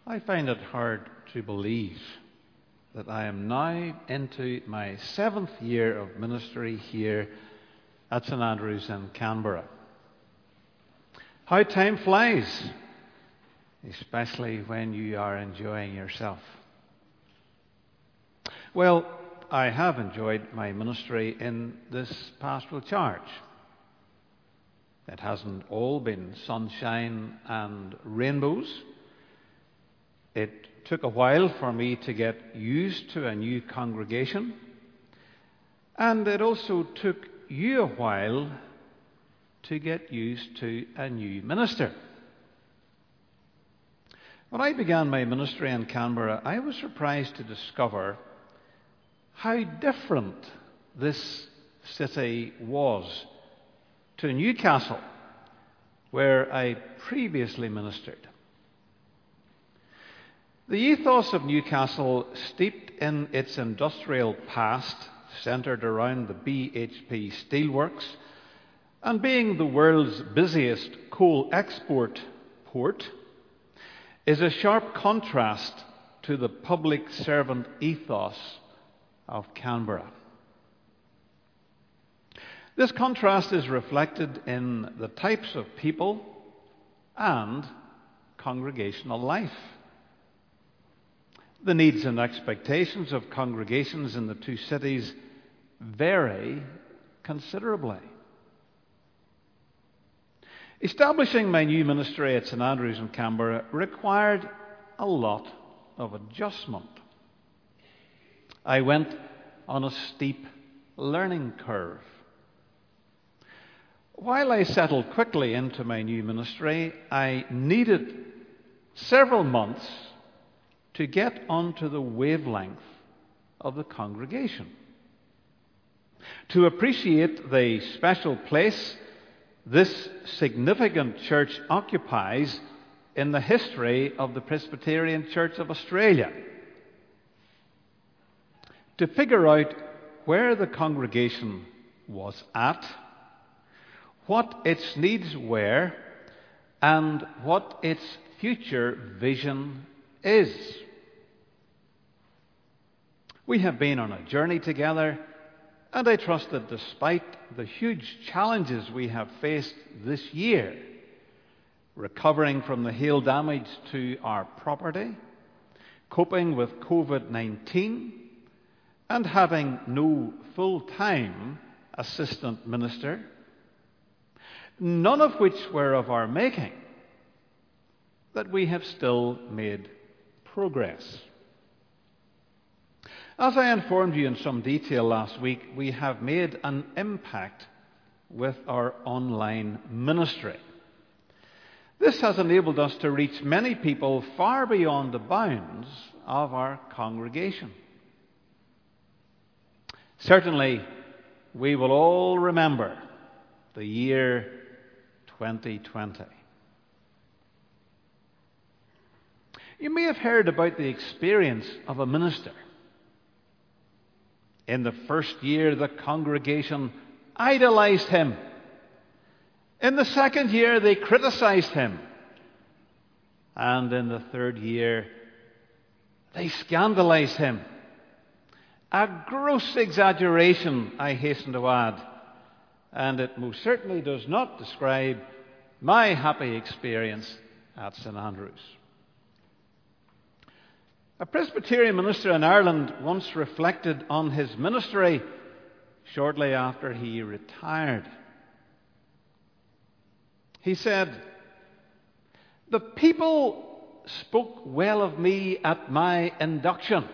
I find it hard to believe that I am now into my 7th year of ministry here at St Andrews in Canberra. How time flies, especially when you are enjoying yourself. Well, I have enjoyed my ministry in this pastoral charge. It hasn't all been sunshine and rainbows. It took a while for me to get used to a new congregation, and it also took you a while to get used to a new minister. When I began my ministry in Canberra, I was surprised to discover how different this city was to Newcastle, where I previously ministered. The ethos of Newcastle, steeped in its industrial past, centred around the BHP Steelworks, and being the world's busiest coal export port, is a sharp contrast to the public servant ethos of Canberra. This contrast is reflected in the types of people and congregational life. The needs and expectations of congregations in the two cities vary considerably. Establishing my new ministry at St Andrews in Canberra required a lot of adjustment. I went on a steep learning curve. While I settled quickly into my new ministry, I needed several months to get onto the wavelength of the congregation, to appreciate the special place this significant church occupies in the history of the Presbyterian Church of Australia, to figure out where the congregation was at, what its needs were, and what its future vision is. We have been on a journey together, and I trust that despite the huge challenges we have faced this year, recovering from the hail damage to our property, coping with COVID-19, and having no full-time assistant minister, none of which were of our making, that we have still made progress. As I informed you in some detail last week, we have made an impact with our online ministry. This has enabled us to reach many people far beyond the bounds of our congregation. Certainly, we will all remember the year 2020. You may have heard about the experience of a minister. In the first year, the congregation idolized him. In the second year, they criticized him. And in the third year, they scandalized him. A gross exaggeration, I hasten to add, and it most certainly does not describe my happy experience at St Andrews. A Presbyterian minister in Ireland once reflected on his ministry shortly after he retired. He said, "The people spoke well of me at my induction.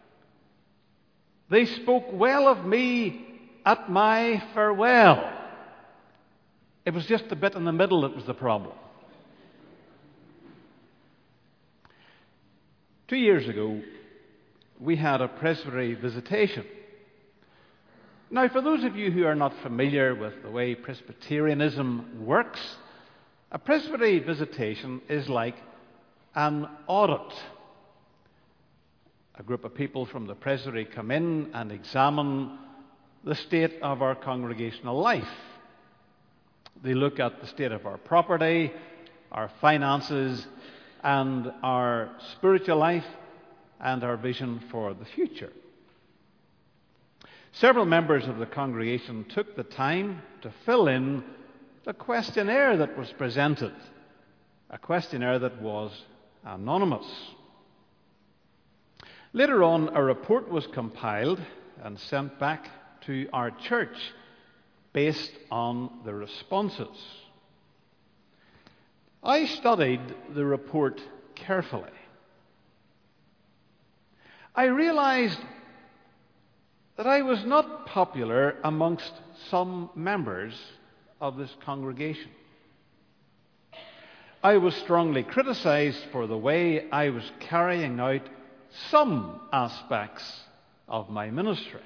They spoke well of me at my farewell. It was just the bit in the middle that was the problem." 2 years ago, we had a presbytery visitation. Now, for those of you who are not familiar with the way Presbyterianism works, a presbytery visitation is like an audit. A group of people from the presbytery come in and examine the state of our congregational life. They look at the state of our property, our finances, and our spiritual life and our vision for the future. Several members of the congregation took the time to fill in the questionnaire that was presented, a questionnaire that was anonymous. Later on, a report was compiled and sent back to our church based on the responses. I studied the report carefully. I realized that I was not popular amongst some members of this congregation. I was strongly criticized for the way I was carrying out some aspects of my ministry.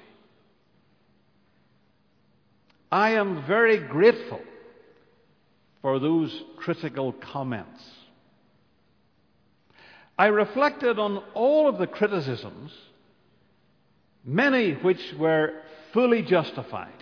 I am very grateful for those critical comments. I reflected on all of the criticisms, many which were fully justified.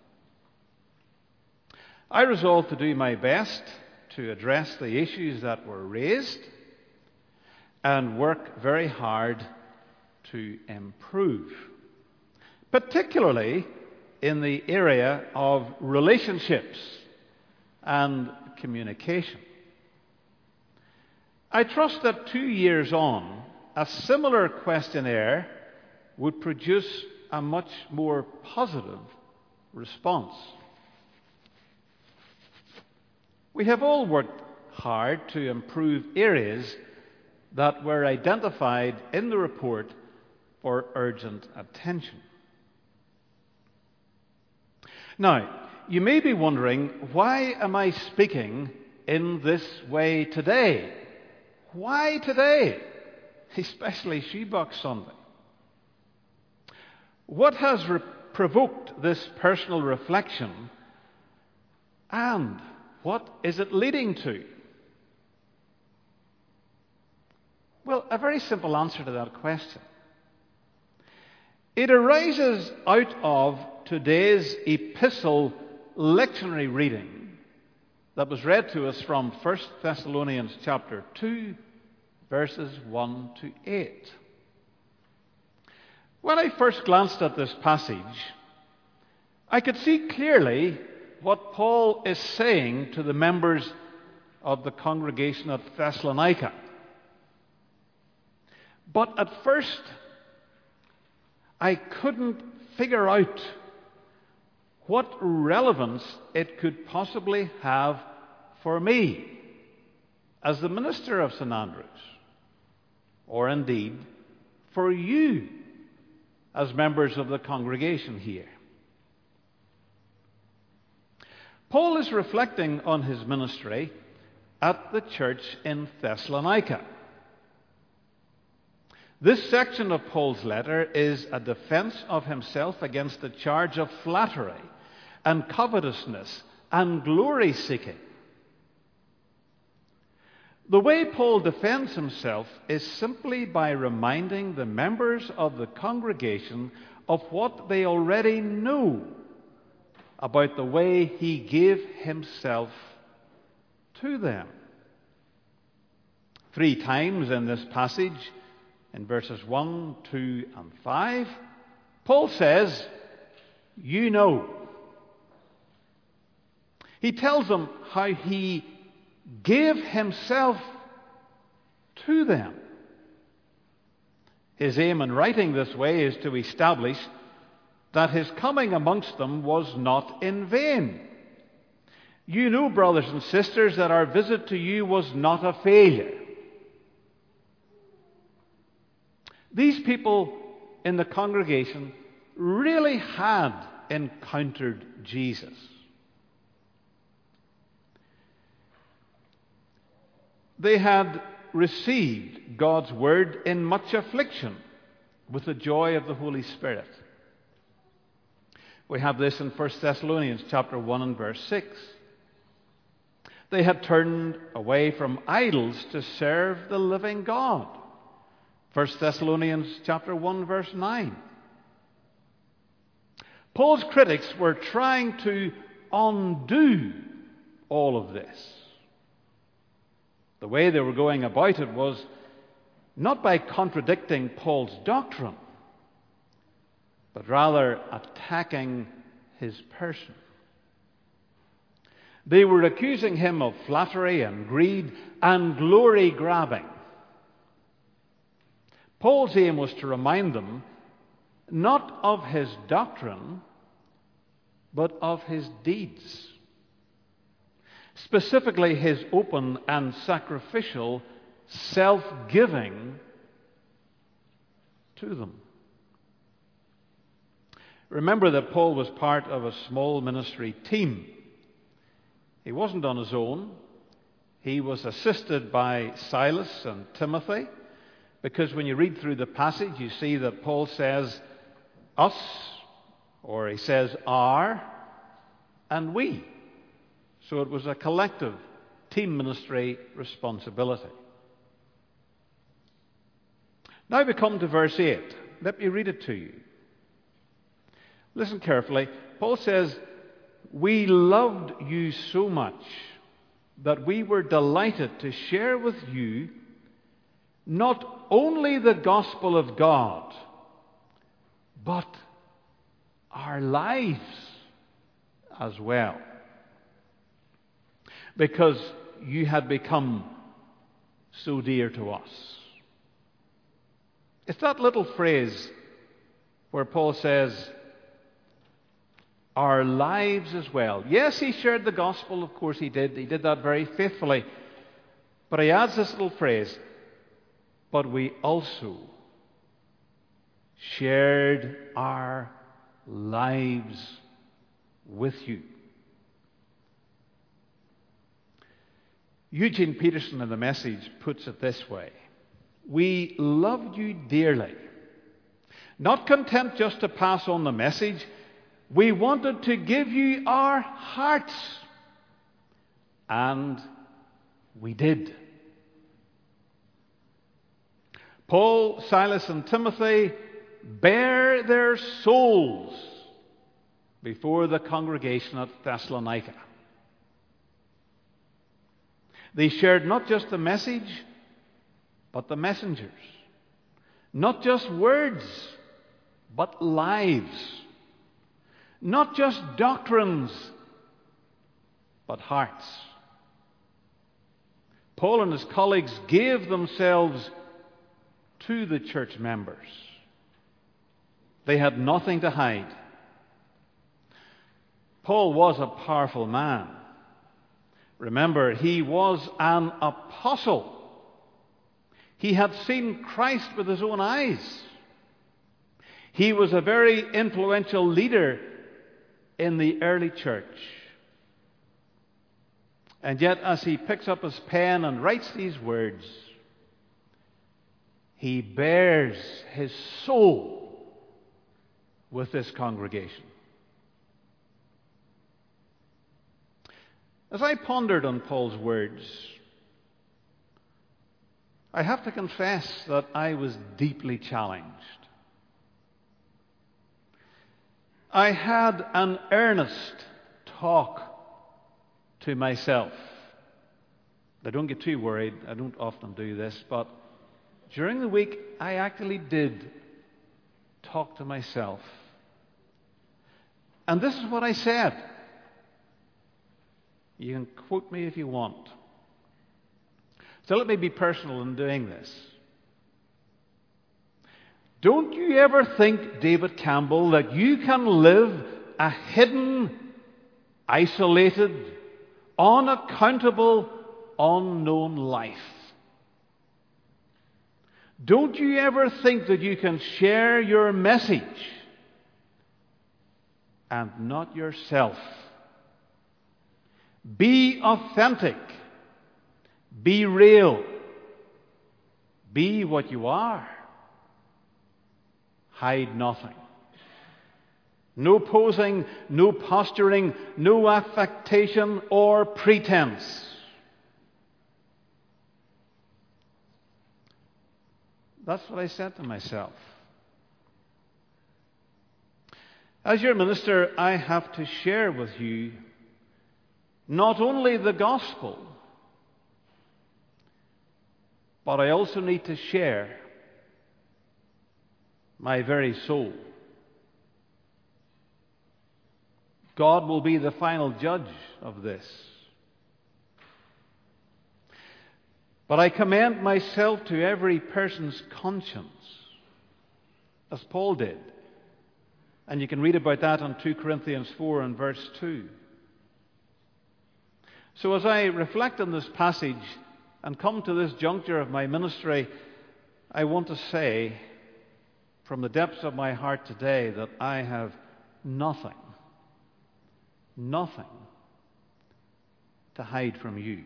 I resolved to do my best to address the issues that were raised and work very hard to improve, particularly in the area of relationships and communication. I trust that 2 years on, a similar questionnaire would produce a much more positive response. We have all worked hard to improve areas that were identified in the report for urgent attention. Now, you may be wondering, why am I speaking in this way today? Why today? Especially Shebok Sunday. What has provoked this personal reflection, and what is it leading to? Well, a very simple answer to that question. It arises out of today's epistle lectionary reading that was read to us from 1 Thessalonians chapter 2, verses 1 to 8. When I first glanced at this passage, I could see clearly what Paul is saying to the members of the congregation at Thessalonica. But at first, I couldn't figure out what relevance it could possibly have for me as the minister of St. Andrews, or indeed for you as members of the congregation here. Paul is reflecting on his ministry at the church in Thessalonica. This section of Paul's letter is a defense of himself against the charge of flattery and covetousness and glory-seeking. The way Paul defends himself is simply by reminding the members of the congregation of what they already know about the way he gave himself to them. 3 times in this passage, in verses 1, 2, and 5, Paul says, "You know." He tells them how he gave himself to them. His aim in writing this way is to establish that his coming amongst them was not in vain. You know, brothers and sisters, that our visit to you was not a failure. These people in the congregation really had encountered Jesus. They had received God's word in much affliction with the joy of the Holy Spirit. We have this in 1 Thessalonians chapter 1 and verse 6. They had turned away from idols to serve the living God. 1 Thessalonians chapter 1 verse 9. Paul's critics were trying to undo all of this. The way they were going about it was not by contradicting Paul's doctrine, but rather attacking his person. They were accusing him of flattery and greed and glory grabbing. Paul's aim was to remind them not of his doctrine, but of his deeds. Specifically, his open and sacrificial self-giving to them. Remember that Paul was part of a small ministry team. He wasn't on his own. He was assisted by Silas and Timothy, because when you read through the passage, you see that Paul says us, or he says our, and we. So it was a collective team ministry responsibility. Now we come to verse 8. Let me read it to you. Listen carefully. Paul says, "We loved you so much that we were delighted to share with you not only the gospel of God, but our lives as well, because you had become so dear to us." It's that little phrase where Paul says, our lives as well. Yes, he shared the gospel, of course he did. He did that very faithfully. But he adds this little phrase, but we also shared our lives with you. Eugene Peterson in The Message puts it this way: we loved you dearly. Not content just to pass on the message, we wanted to give you our hearts. And we did. Paul, Silas, and Timothy bare their souls before the congregation at Thessalonica. They shared not just the message, but the messengers. Not just words, but lives. Not just doctrines, but hearts. Paul and his colleagues gave themselves to the church members. They had nothing to hide. Paul was a powerful man. Remember, he was an apostle. He had seen Christ with his own eyes. He was a very influential leader in the early church. And yet, as he picks up his pen and writes these words, he bears his soul with this congregation. As I pondered on Paul's words, I have to confess that I was deeply challenged. I had an earnest talk to myself. I don't get too worried. I don't often do this, but during the week, I actually did talk to myself. And this is what I said. You can quote me if you want. So let me be personal in doing this. Don't you ever think, David Campbell, that you can live a hidden, isolated, unaccountable, unknown life? Don't you ever think that you can share your message and not yourself? Be authentic. Be real. Be what you are. Hide nothing. No posing, no posturing, no affectation or pretense. That's what I said to myself. As your minister, I have to share with you not only the gospel, but I also need to share my very soul. God will be the final judge of this. But I commend myself to every person's conscience, as Paul did. And you can read about that in 2 Corinthians 4 and verse 2. So as I reflect on this passage and come to this juncture of my ministry, I want to say from the depths of my heart today that I have nothing to hide from you.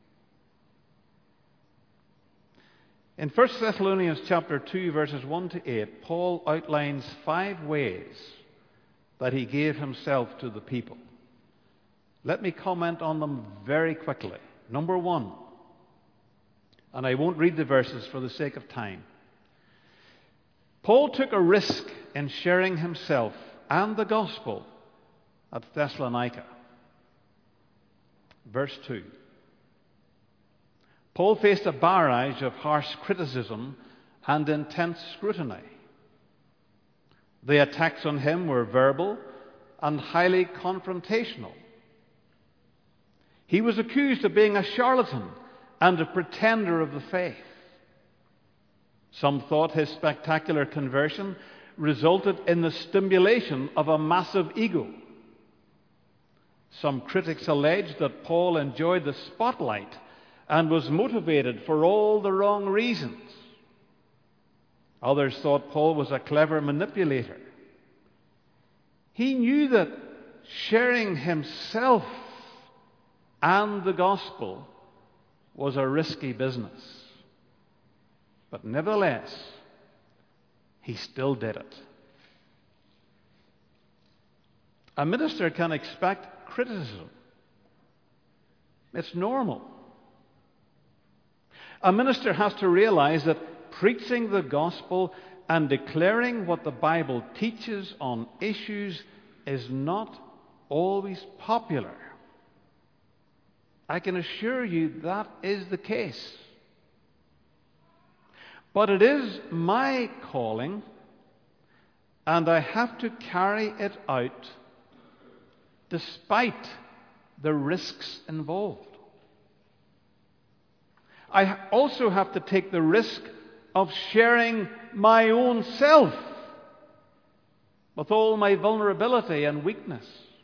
In 1 Thessalonians chapter 2, verses 1 to 8, Paul outlines 5 ways that he gave himself to the people. Let me comment on them very quickly. Number 1, and I won't read the verses for the sake of time. Paul took a risk in sharing himself and the gospel at Thessalonica. Verse 2. Paul faced a barrage of harsh criticism and intense scrutiny. The attacks on him were verbal and highly confrontational. He was accused of being a charlatan and a pretender of the faith. Some thought his spectacular conversion resulted in the stimulation of a massive ego. Some critics alleged that Paul enjoyed the spotlight and was motivated for all the wrong reasons. Others thought Paul was a clever manipulator. He knew that sharing himself and the gospel was a risky business. But nevertheless, he still did it. A minister can expect criticism. It's normal. A minister has to realize that preaching the gospel and declaring what the Bible teaches on issues is not always popular. I can assure you that is the case. But it is my calling, and I have to carry it out despite the risks involved. I also have to take the risk of sharing my own self with all my vulnerability and weakness.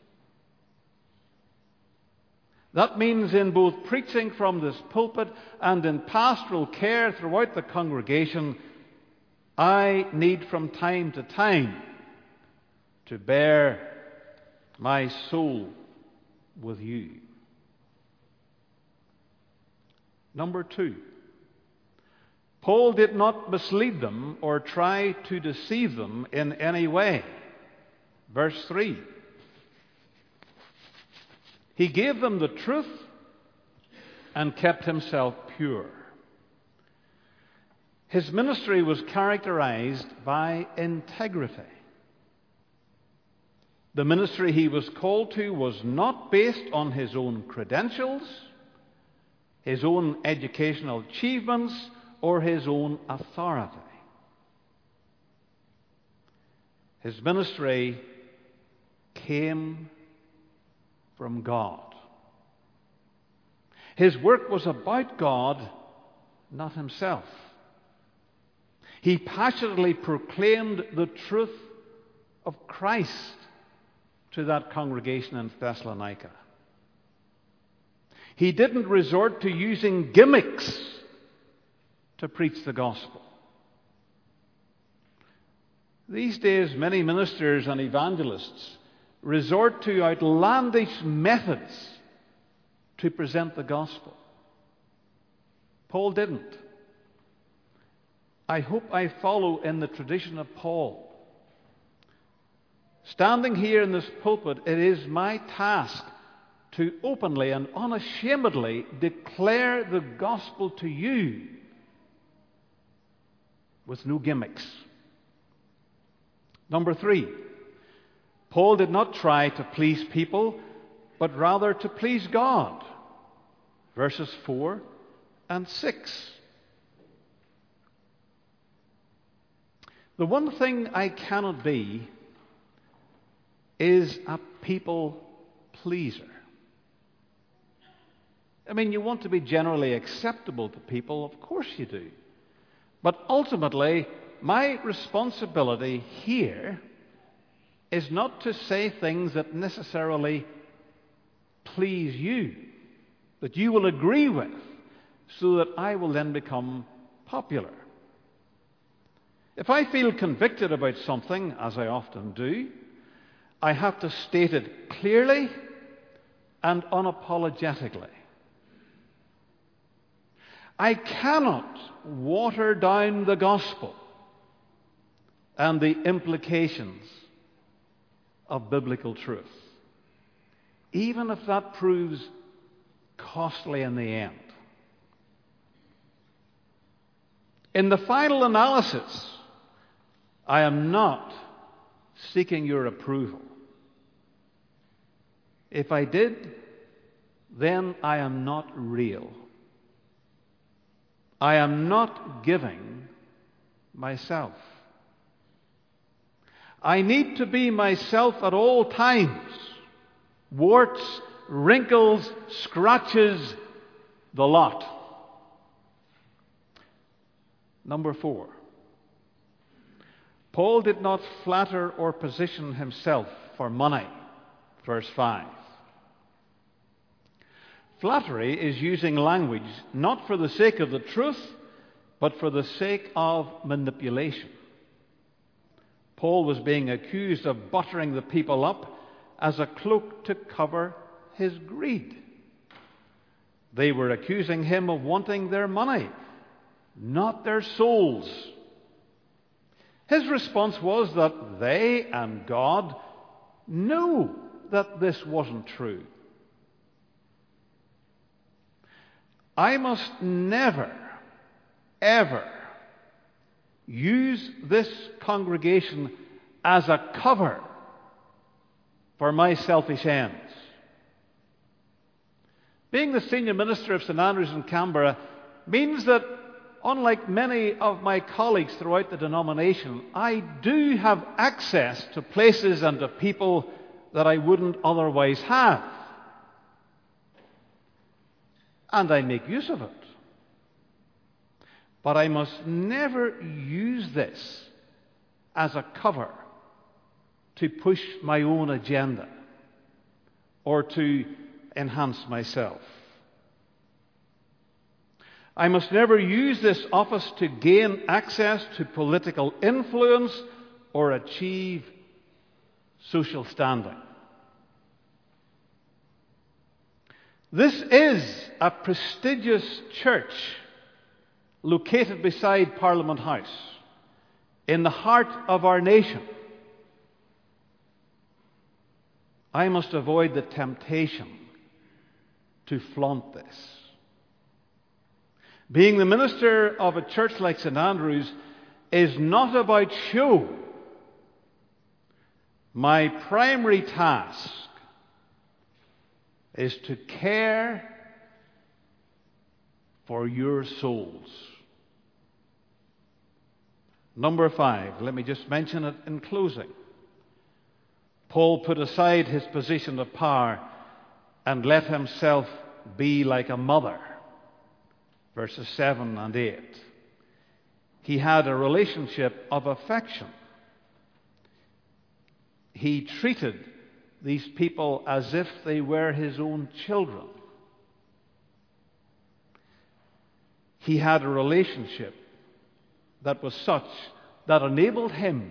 That means in both preaching from this pulpit and in pastoral care throughout the congregation, I need from time to time to bear my soul with you. Number 2, Paul did not mislead them or try to deceive them in any way. Verse 3. He gave them the truth and kept himself pure. His ministry was characterized by integrity. The ministry he was called to was not based on his own credentials, his own educational achievements, or his own authority. His ministry came from God. His work was about God, not himself. He passionately proclaimed the truth of Christ to that congregation in Thessalonica. He didn't resort to using gimmicks to preach the gospel. These days, many ministers and evangelists resort to outlandish methods to present the gospel. Paul didn't. I hope I follow in the tradition of Paul. Standing here in this pulpit, it is my task to openly and unashamedly declare the gospel to you with no gimmicks. Number 3, Paul did not try to please people, but rather to please God. Verses 4 and 6. The one thing I cannot be is a people pleaser. I mean, you want to be generally acceptable to people, of course you do. But ultimately, my responsibility here is not to say things that necessarily please you, that you will agree with, so that I will then become popular. If I feel convicted about something, as I often do, I have to state it clearly and unapologetically. I cannot water down the gospel and the implications of biblical truth, even if that proves costly in the end. In the final analysis, I am not seeking your approval. If I did, then I am not real. I am not giving myself. I need to be myself at all times. Warts, wrinkles, scratches, the lot. Number 4. Paul did not flatter or position himself for money. Verse 5. Flattery is using language not for the sake of the truth, but for the sake of manipulation. Paul was being accused of buttering the people up as a cloak to cover his greed. They were accusing him of wanting their money, not their souls. His response was that they and God knew that this wasn't true. I must never, ever use this congregation as a cover for my selfish ends. Being the senior minister of St Andrews in Canberra means that, unlike many of my colleagues throughout the denomination, I do have access to places and to people that I wouldn't otherwise have. And I make use of it. But I must never use this as a cover to push my own agenda or to enhance myself. I must never use this office to gain access to political influence or achieve social standing. This is a prestigious church located beside Parliament House, in the heart of our nation. I must avoid the temptation to flaunt this. Being the minister of a church like St Andrews is not about show. My primary task is to care for your souls. Number 5, let me just mention it in closing. Paul put aside his position of power and let himself be like a mother. Verses 7 and 8. He had a relationship of affection. He treated these people as if they were his own children. He had a relationship that was such that enabled him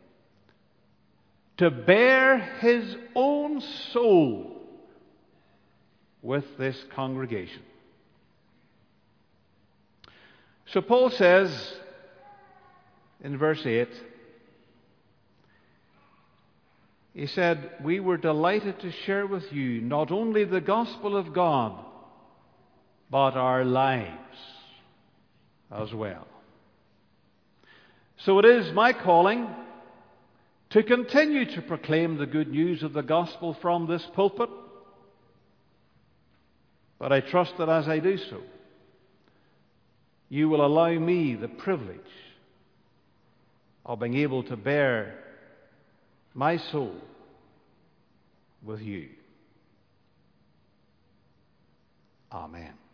to bear his own soul with this congregation. So Paul says in verse 8, he said, "We were delighted to share with you not only the gospel of God, but our lives as well." So it is my calling to continue to proclaim the good news of the gospel from this pulpit. But I trust that as I do so, you will allow me the privilege of being able to bear my soul with you. Amen.